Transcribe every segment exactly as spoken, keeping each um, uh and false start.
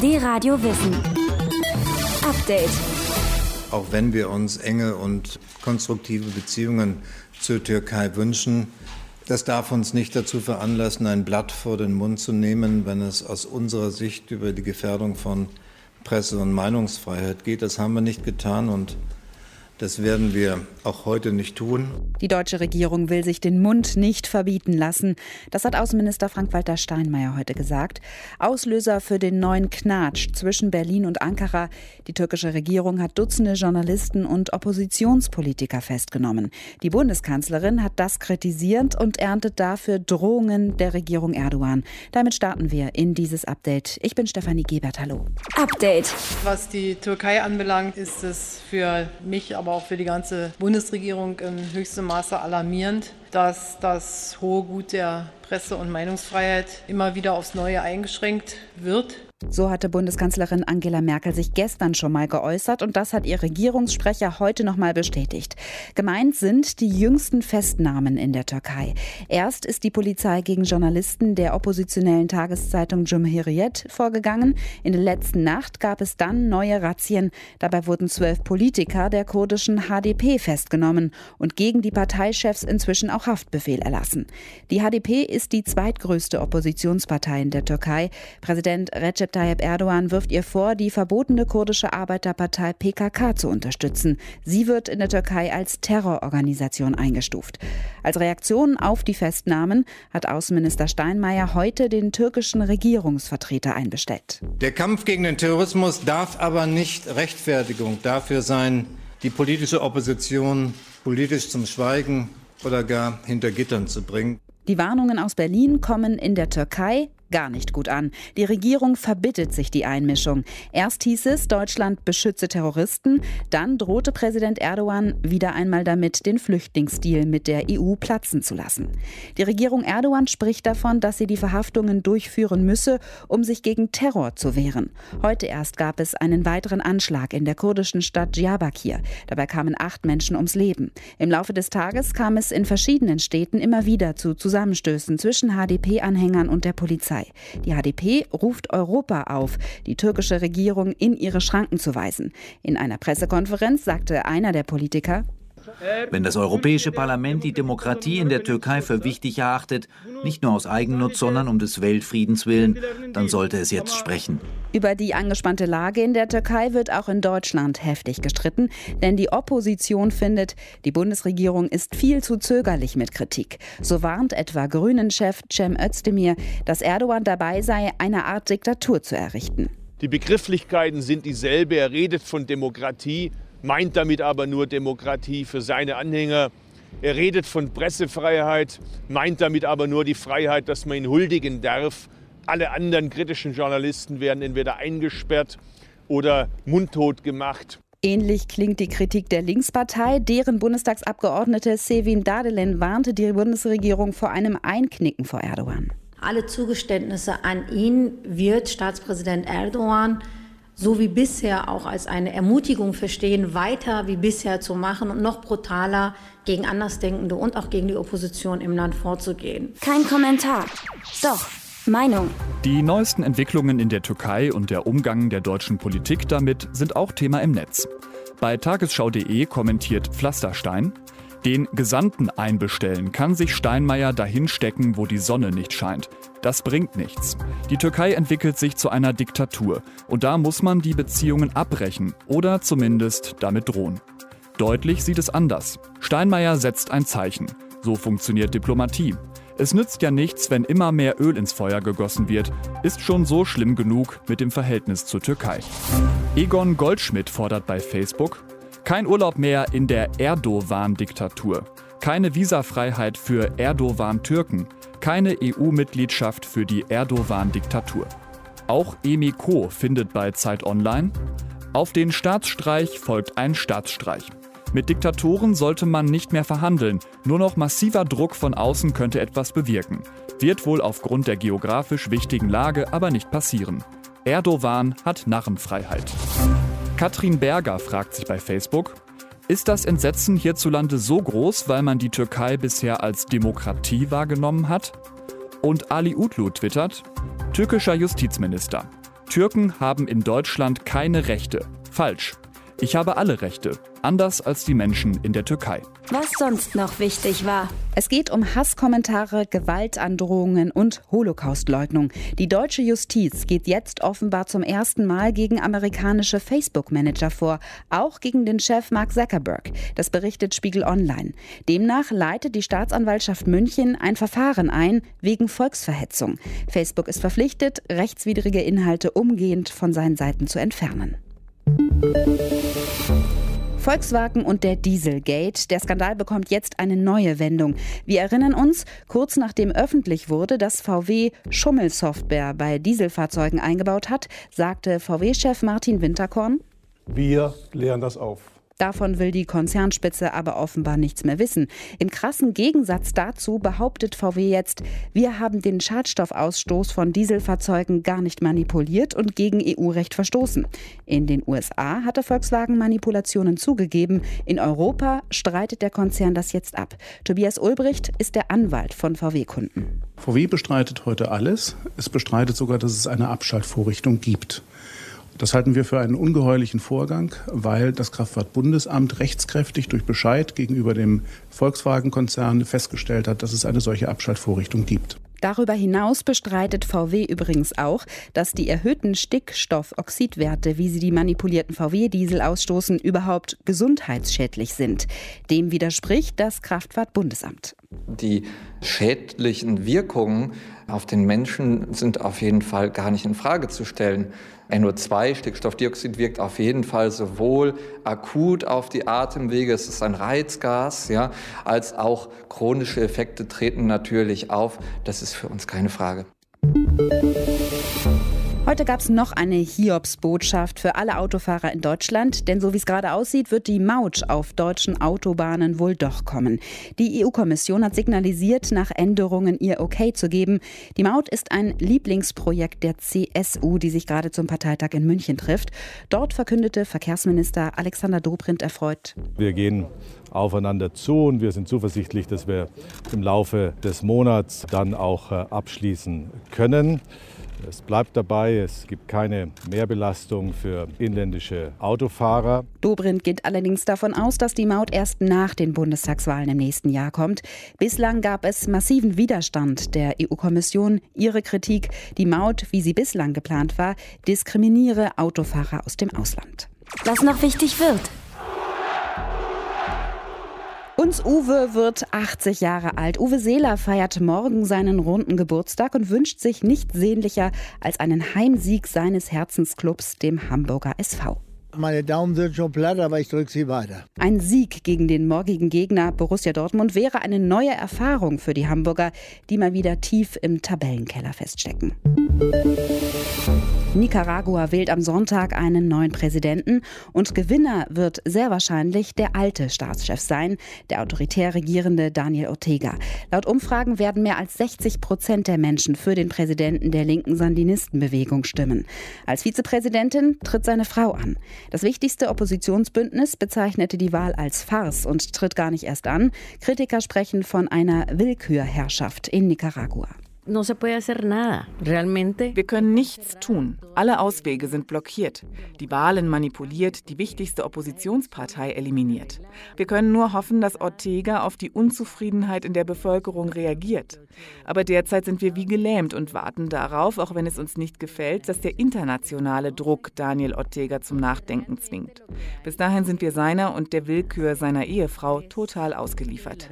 D-Radio Wissen. Update. Auch wenn wir uns enge und konstruktive Beziehungen zur Türkei wünschen, das darf uns nicht dazu veranlassen, ein Blatt vor den Mund zu nehmen, wenn es aus unserer Sicht über die Gefährdung von Presse- und Meinungsfreiheit geht. Das haben wir nicht getan und das werden wir auch heute nicht tun. Die deutsche Regierung will sich den Mund nicht verbieten lassen. Das hat Außenminister Frank-Walter Steinmeier heute gesagt. Auslöser für den neuen Knatsch zwischen Berlin und Ankara. Die türkische Regierung hat Dutzende Journalisten und Oppositionspolitiker festgenommen. Die Bundeskanzlerin hat das kritisiert und erntet dafür Drohungen der Regierung Erdogan. Damit starten wir in dieses Update. Ich bin Stefanie Gebert. Hallo. Update. Was die Türkei anbelangt, ist es für mich, aber auch für die ganze Bundesregierung in höchstem Maße alarmierend, dass das hohe Gut der Presse- und Meinungsfreiheit immer wieder aufs Neue eingeschränkt wird. So hatte Bundeskanzlerin Angela Merkel sich gestern schon mal geäußert und das hat ihr Regierungssprecher heute noch mal bestätigt. Gemeint sind die jüngsten Festnahmen in der Türkei. Erst ist die Polizei gegen Journalisten der oppositionellen Tageszeitung Cumhuriyet vorgegangen. In der letzten Nacht gab es dann neue Razzien. Dabei wurden zwölf Politiker der kurdischen H D P festgenommen und gegen die Parteichefs inzwischen auch Haftbefehl erlassen. Die H D P ist die zweitgrößte Oppositionspartei in der Türkei. Präsident Recep Tayyip Erdogan wirft ihr vor, die verbotene kurdische Arbeiterpartei P K K zu unterstützen. Sie wird in der Türkei als Terrororganisation eingestuft. Als Reaktion auf die Festnahmen hat Außenminister Steinmeier heute den türkischen Regierungsvertreter einbestellt. Der Kampf gegen den Terrorismus darf aber nicht Rechtfertigung dafür sein, die politische Opposition politisch zum Schweigen oder gar hinter Gittern zu bringen. Die Warnungen aus Berlin kommen in der Türkei gar nicht gut an. Die Regierung verbittet sich die Einmischung. Erst hieß es, Deutschland beschütze Terroristen. Dann drohte Präsident Erdogan wieder einmal damit, den Flüchtlingsdeal mit der E U platzen zu lassen. Die Regierung Erdogan spricht davon, dass sie die Verhaftungen durchführen müsse, um sich gegen Terror zu wehren. Heute erst gab es einen weiteren Anschlag in der kurdischen Stadt Diyarbakir. Dabei kamen acht Menschen ums Leben. Im Laufe des Tages kam es in verschiedenen Städten immer wieder zu Zusammenstößen zwischen H D P-Anhängern und der Polizei. Die H D P ruft Europa auf, die türkische Regierung in ihre Schranken zu weisen. In einer Pressekonferenz sagte einer der Politiker: Wenn das Europäische Parlament die Demokratie in der Türkei für wichtig erachtet, nicht nur aus Eigennutz, sondern um des Weltfriedens willen, dann sollte es jetzt sprechen. Über die angespannte Lage in der Türkei wird auch in Deutschland heftig gestritten, denn die Opposition findet, die Bundesregierung ist viel zu zögerlich mit Kritik. So warnt etwa Grünen-Chef Cem Özdemir, dass Erdogan dabei sei, eine Art Diktatur zu errichten. Die Begrifflichkeiten sind dieselbe. Er redet von Demokratie, meint damit aber nur Demokratie für seine Anhänger. Er redet von Pressefreiheit, meint damit aber nur die Freiheit, dass man ihn huldigen darf. Alle anderen kritischen Journalisten werden entweder eingesperrt oder mundtot gemacht. Ähnlich klingt die Kritik der Linkspartei. Deren Bundestagsabgeordnete Sevim Dardelen warnte die Bundesregierung vor einem Einknicken vor Erdogan. Alle Zugeständnisse an ihn wird Staatspräsident Erdogan so wie bisher auch als eine Ermutigung verstehen, weiter wie bisher zu machen und noch brutaler gegen Andersdenkende und auch gegen die Opposition im Land vorzugehen. Kein Kommentar. Doch, Meinung. Die neuesten Entwicklungen in der Türkei und der Umgang der deutschen Politik damit sind auch Thema im Netz. Bei tagesschau punkt de kommentiert Pflasterstein: Den Gesandten einbestellen kann sich Steinmeier dahin stecken, wo die Sonne nicht scheint. Das bringt nichts. Die Türkei entwickelt sich zu einer Diktatur und da muss man die Beziehungen abbrechen oder zumindest damit drohen. Deutlich sieht es anders. Steinmeier setzt ein Zeichen. So funktioniert Diplomatie. Es nützt ja nichts, wenn immer mehr Öl ins Feuer gegossen wird. Ist schon so schlimm genug mit dem Verhältnis zur Türkei. Egon Goldschmidt fordert bei Facebook: Kein Urlaub mehr in der Erdogan-Diktatur. Keine Visafreiheit für Erdogan-Türken. Keine E U-Mitgliedschaft für die Erdogan-Diktatur. Auch Emi Co. findet bei Zeit Online: Auf den Staatsstreich folgt ein Staatsstreich. Mit Diktatoren sollte man nicht mehr verhandeln. Nur noch massiver Druck von außen könnte etwas bewirken. Wird wohl aufgrund der geografisch wichtigen Lage aber nicht passieren. Erdogan hat Narrenfreiheit. Katrin Berger fragt sich bei Facebook: Ist das Entsetzen hierzulande so groß, weil man die Türkei bisher als Demokratie wahrgenommen hat? Und Ali Utlu twittert: Türkischer Justizminister: Türken haben in Deutschland keine Rechte. Falsch. Ich habe alle Rechte, anders als die Menschen in der Türkei. Was sonst noch wichtig war. Es geht um Hasskommentare, Gewaltandrohungen und Holocaustleugnung. Die deutsche Justiz geht jetzt offenbar zum ersten Mal gegen amerikanische Facebook-Manager vor, auch gegen den Chef Mark Zuckerberg. Das berichtet Spiegel Online. Demnach leitet die Staatsanwaltschaft München ein Verfahren ein wegen Volksverhetzung. Facebook ist verpflichtet, rechtswidrige Inhalte umgehend von seinen Seiten zu entfernen. Volkswagen und der Dieselgate. Der Skandal bekommt jetzt eine neue Wendung. Wir erinnern uns, kurz nachdem öffentlich wurde, dass V W Schummelsoftware bei Dieselfahrzeugen eingebaut hat, sagte V W-Chef Martin Winterkorn: Wir klären das auf. Davon will die Konzernspitze aber offenbar nichts mehr wissen. Im krassen Gegensatz dazu behauptet V W jetzt, wir haben den Schadstoffausstoß von Dieselfahrzeugen gar nicht manipuliert und gegen E U-Recht verstoßen. In den U S A hatte Volkswagen Manipulationen zugegeben. In Europa streitet der Konzern das jetzt ab. Tobias Ulbricht ist der Anwalt von V W-Kunden. V W bestreitet heute alles. Es bestreitet sogar, dass es eine Abschaltvorrichtung gibt. Das halten wir für einen ungeheuerlichen Vorgang, weil das Kraftfahrtbundesamt rechtskräftig durch Bescheid gegenüber dem Volkswagen-Konzern festgestellt hat, dass es eine solche Abschaltvorrichtung gibt. Darüber hinaus bestreitet V W übrigens auch, dass die erhöhten Stickstoffoxidwerte, wie sie die manipulierten V W-Diesel ausstoßen, überhaupt gesundheitsschädlich sind. Dem widerspricht das Kraftfahrtbundesamt. Die schädlichen Wirkungen auf den Menschen sind auf jeden Fall gar nicht in Frage zu stellen. N O zwei, Stickstoffdioxid, wirkt auf jeden Fall sowohl akut auf die Atemwege, es ist ein Reizgas, ja, als auch chronische Effekte treten natürlich auf. Das ist für uns keine Frage. Heute gab es noch eine Hiobsbotschaft für alle Autofahrer in Deutschland, denn so wie es gerade aussieht, wird die Maut auf deutschen Autobahnen wohl doch kommen. Die E U-Kommission hat signalisiert, nach Änderungen ihr Okay zu geben. Die Maut ist ein Lieblingsprojekt der C S U, die sich gerade zum Parteitag in München trifft. Dort verkündete Verkehrsminister Alexander Dobrindt erfreut: Wir gehen aufeinander zu und wir sind zuversichtlich, dass wir im Laufe des Monats dann auch abschließen können. Es bleibt dabei, es gibt keine Mehrbelastung für inländische Autofahrer. Dobrindt geht allerdings davon aus, dass die Maut erst nach den Bundestagswahlen im nächsten Jahr kommt. Bislang gab es massiven Widerstand der E U-Kommission. Ihre Kritik: Die Maut, wie sie bislang geplant war, diskriminiere Autofahrer aus dem Ausland. Was noch wichtig wird. Uns Uwe wird achtzig Jahre alt. Uwe Seeler feiert morgen seinen runden Geburtstag und wünscht sich nichts sehnlicher als einen Heimsieg seines Herzensclubs, dem Hamburger S V. Meine Daumen sind schon platt, aber ich drücke sie weiter. Ein Sieg gegen den morgigen Gegner Borussia Dortmund wäre eine neue Erfahrung für die Hamburger, die mal wieder tief im Tabellenkeller feststecken. Nicaragua wählt am Sonntag einen neuen Präsidenten und Gewinner wird sehr wahrscheinlich der alte Staatschef sein, der autoritär regierende Daniel Ortega. Laut Umfragen werden mehr als sechzig Prozent der Menschen für den Präsidenten der linken Sandinistenbewegung stimmen. Als Vizepräsidentin tritt seine Frau an. Das wichtigste Oppositionsbündnis bezeichnete die Wahl als Farce und tritt gar nicht erst an. Kritiker sprechen von einer Willkürherrschaft in Nicaragua. Wir können nichts tun. Alle Auswege sind blockiert. Die Wahlen manipuliert, die wichtigste Oppositionspartei eliminiert. Wir können nur hoffen, dass Ortega auf die Unzufriedenheit in der Bevölkerung reagiert. Aber derzeit sind wir wie gelähmt und warten darauf, auch wenn es uns nicht gefällt, dass der internationale Druck Daniel Ortega zum Nachdenken zwingt. Bis dahin sind wir seiner und der Willkür seiner Ehefrau total ausgeliefert.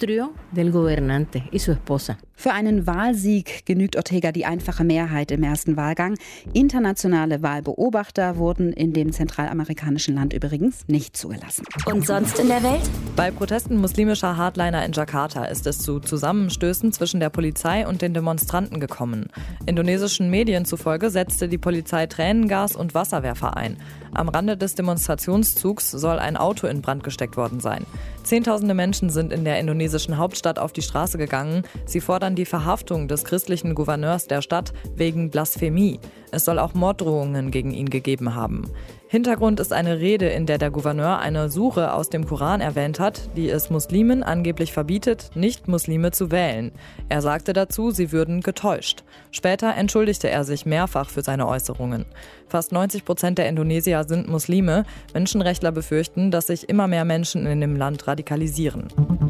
Für einen Wahlsieg genügt Ortega die einfache Mehrheit im ersten Wahlgang. Internationale Wahlbeobachter wurden in dem zentralamerikanischen Land übrigens nicht zugelassen. Und sonst in der Welt? Bei Protesten muslimischer Hardliner in Jakarta ist es zu Zusammenstößen zwischen der Polizei und den Demonstranten gekommen. Indonesischen Medien zufolge setzte die Polizei Tränengas und Wasserwerfer ein. Am Rande des Demonstrationszugs soll ein Auto in Brand gesteckt worden sein. Zehntausende Menschen sind in der indonesischen Hauptstadt auf die Straße gegangen. Sie fordern fordern die Verhaftung des christlichen Gouverneurs der Stadt wegen Blasphemie. Es soll auch Morddrohungen gegen ihn gegeben haben. Hintergrund ist eine Rede, in der der Gouverneur eine Sure aus dem Koran erwähnt hat, die es Muslimen angeblich verbietet, Nicht-Muslime zu wählen. Er sagte dazu, sie würden getäuscht. Später entschuldigte er sich mehrfach für seine Äußerungen. Fast neunzig Prozent der Indonesier sind Muslime. Menschenrechtler befürchten, dass sich immer mehr Menschen in dem Land radikalisieren.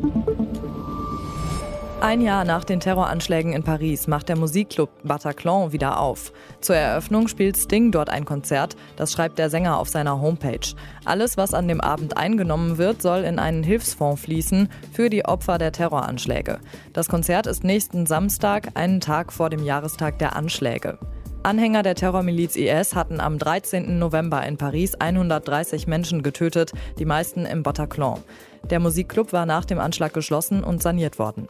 Ein Jahr nach den Terroranschlägen in Paris macht der Musikclub Bataclan wieder auf. Zur Eröffnung spielt Sting dort ein Konzert, das schreibt der Sänger auf seiner Homepage. Alles, was an dem Abend eingenommen wird, soll in einen Hilfsfonds fließen für die Opfer der Terroranschläge. Das Konzert ist nächsten Samstag, einen Tag vor dem Jahrestag der Anschläge. Anhänger der Terrormiliz I S hatten am dreizehnten November in Paris hundertdreißig Menschen getötet, die meisten im Bataclan. Der Musikclub war nach dem Anschlag geschlossen und saniert worden.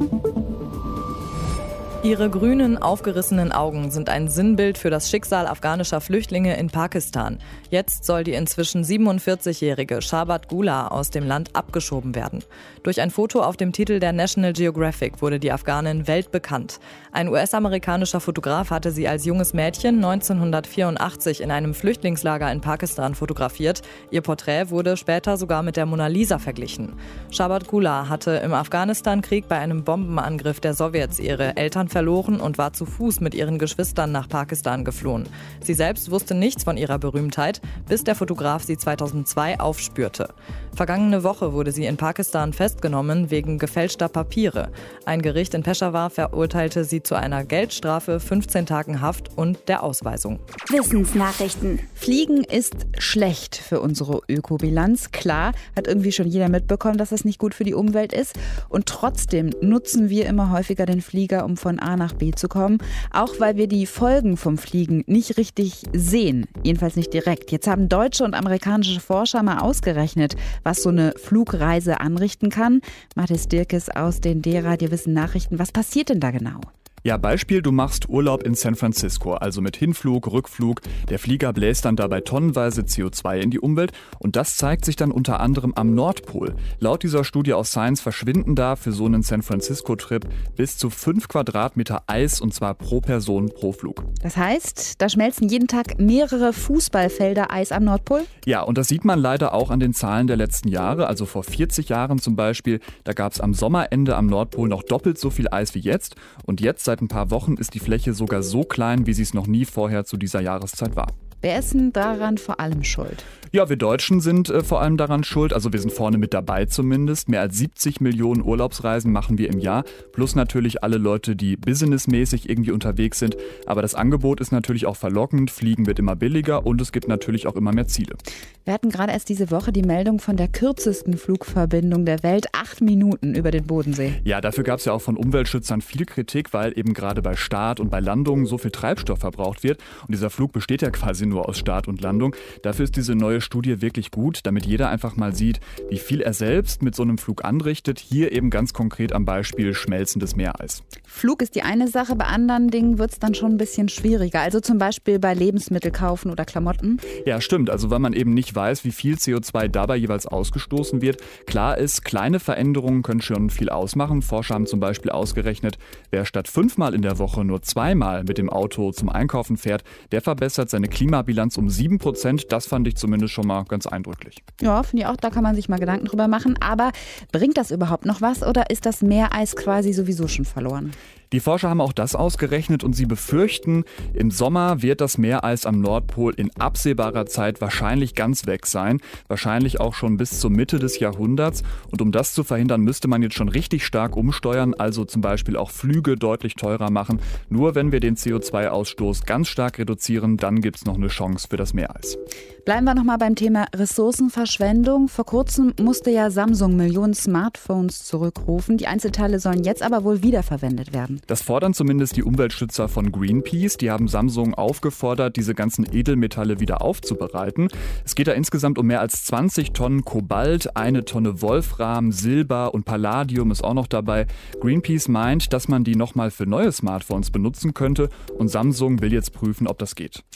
Ihre grünen, aufgerissenen Augen sind ein Sinnbild für das Schicksal afghanischer Flüchtlinge in Pakistan. Jetzt soll die inzwischen siebenundvierzigjährige Sharbat Gula aus dem Land abgeschoben werden. Durch ein Foto auf dem Titel der National Geographic wurde die Afghanin weltbekannt. Ein U S-amerikanischer Fotograf hatte sie als junges Mädchen neunzehnhundertvierundachtzig in einem Flüchtlingslager in Pakistan fotografiert. Ihr Porträt wurde später sogar mit der Mona Lisa verglichen. Sharbat Gula hatte im Afghanistan-Krieg bei einem Bombenangriff der Sowjets ihre Eltern verloren und war zu Fuß mit ihren Geschwistern nach Pakistan geflohen. Sie selbst wusste nichts von ihrer Berühmtheit, bis der Fotograf sie zweitausendzwei aufspürte. Vergangene Woche wurde sie in Pakistan festgenommen wegen gefälschter Papiere. Ein Gericht in Peschawar verurteilte sie zu einer Geldstrafe, fünfzehn Tagen Haft und der Ausweisung. Wissensnachrichten. Fliegen ist schlecht für unsere Ökobilanz. Klar, hat irgendwie schon jeder mitbekommen, dass das nicht gut für die Umwelt ist. Und trotzdem nutzen wir immer häufiger den Flieger, um von A nach B zu kommen. Auch weil wir die Folgen vom Fliegen nicht richtig sehen. Jedenfalls nicht direkt. Jetzt haben deutsche und amerikanische Forscher mal ausgerechnet, was so eine Flugreise anrichten kann. Mathis Dirkes aus den D-Radio Wissen Nachrichten. Was passiert denn da genau? Ja, Beispiel, du machst Urlaub in San Francisco, also mit Hinflug, Rückflug. Der Flieger bläst dann dabei tonnenweise C O zwei in die Umwelt und das zeigt sich dann unter anderem am Nordpol. Laut dieser Studie aus Science verschwinden da für so einen San Francisco-Trip bis zu fünf Quadratmeter Eis und zwar pro Person pro Flug. Das heißt, da schmelzen jeden Tag mehrere Fußballfelder Eis am Nordpol? Ja, und das sieht man leider auch an den Zahlen der letzten Jahre. Also vor vierzig Jahren zum Beispiel, da gab es am Sommerende am Nordpol noch doppelt so viel Eis wie jetzt und jetzt seit ein paar Wochen ist die Fläche sogar so klein, wie sie es noch nie vorher zu dieser Jahreszeit war. Wer ist denn daran vor allem schuld? Ja, wir Deutschen sind äh, vor allem daran schuld. Also wir sind vorne mit dabei zumindest. Mehr als siebzig Millionen Urlaubsreisen machen wir im Jahr. Plus natürlich alle Leute, die businessmäßig irgendwie unterwegs sind. Aber das Angebot ist natürlich auch verlockend. Fliegen wird immer billiger und es gibt natürlich auch immer mehr Ziele. Wir hatten gerade erst diese Woche die Meldung von der kürzesten Flugverbindung der Welt. Acht Minuten über den Bodensee. Ja, dafür gab es ja auch von Umweltschützern viel Kritik, weil eben gerade bei Start und bei Landung so viel Treibstoff verbraucht wird. Und dieser Flug besteht ja quasi nur aus Start und Landung. Dafür ist diese neue Studie wirklich gut, damit jeder einfach mal sieht, wie viel er selbst mit so einem Flug anrichtet. Hier eben ganz konkret am Beispiel schmelzendes Meereis. Flug ist die eine Sache, bei anderen Dingen wird es dann schon ein bisschen schwieriger. Also zum Beispiel bei Lebensmittel kaufen oder Klamotten. Ja, stimmt. Also weil man eben nicht weiß, wie viel C O zwei dabei jeweils ausgestoßen wird. Klar ist, kleine Veränderungen können schon viel ausmachen. Forscher haben zum Beispiel ausgerechnet, wer statt fünfmal in der Woche nur zweimal mit dem Auto zum Einkaufen fährt, der verbessert seine Klimabilanz um sieben Prozent. Das fand ich zumindest schon mal ganz eindrücklich. Ja, finde ich auch, da kann man sich mal Gedanken drüber machen. Aber bringt das überhaupt noch was oder ist das Meereis quasi sowieso schon verloren? Die Forscher haben auch das ausgerechnet und sie befürchten, im Sommer wird das Meereis am Nordpol in absehbarer Zeit wahrscheinlich ganz weg sein. Wahrscheinlich auch schon bis zur Mitte des Jahrhunderts. Und um das zu verhindern, müsste man jetzt schon richtig stark umsteuern, also zum Beispiel auch Flüge deutlich teurer machen. Nur wenn wir den C O zwei Ausstoß ganz stark reduzieren, dann gibt es noch eine Chance für das Meereis. Bleiben wir nochmal beim Thema Ressourcenverschwendung. Vor kurzem musste ja Samsung Millionen Smartphones zurückrufen. Die Einzelteile sollen jetzt aber wohl wiederverwendet werden. Das fordern zumindest die Umweltschützer von Greenpeace. Die haben Samsung aufgefordert, diese ganzen Edelmetalle wieder aufzubereiten. Es geht da insgesamt um mehr als zwanzig Tonnen Kobalt, eine Tonne Wolfram, Silber und Palladium ist auch noch dabei. Greenpeace meint, dass man die nochmal für neue Smartphones benutzen könnte und Samsung will jetzt prüfen, ob das geht.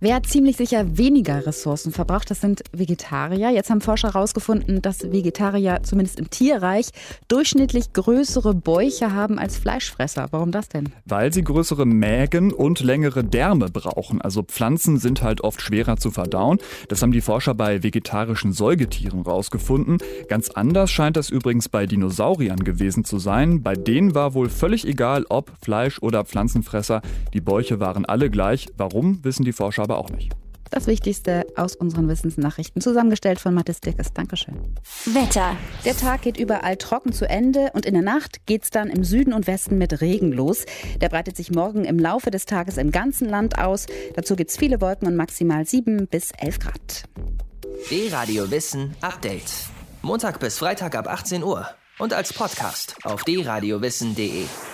Wer ziemlich sicher weniger Ressourcen verbraucht, das sind Vegetarier. Jetzt haben Forscher herausgefunden, dass Vegetarier zumindest im Tierreich durchschnittlich größere Bäuche haben als Fleischfresser. Warum das denn? Weil sie größere Mägen und längere Därme brauchen. Also Pflanzen sind halt oft schwerer zu verdauen. Das haben die Forscher bei vegetarischen Säugetieren rausgefunden. Ganz anders scheint das übrigens bei Dinosauriern gewesen zu sein. Bei denen war wohl völlig egal, ob Fleisch- oder Pflanzenfresser. Die Bäuche waren alle gleich. Warum, wissen die Forscher aber auch nicht. Das Wichtigste aus unseren Wissensnachrichten, zusammengestellt von Mathis Dirkes. Dankeschön. Wetter. Der Tag geht überall trocken zu Ende und in der Nacht geht's dann im Süden und Westen mit Regen los. Der breitet sich morgen im Laufe des Tages im ganzen Land aus. Dazu gibt's viele Wolken und maximal sieben bis elf Grad. D-Radio Wissen Update. Montag bis Freitag ab achtzehn Uhr und als Podcast auf d radio wissen punkt de.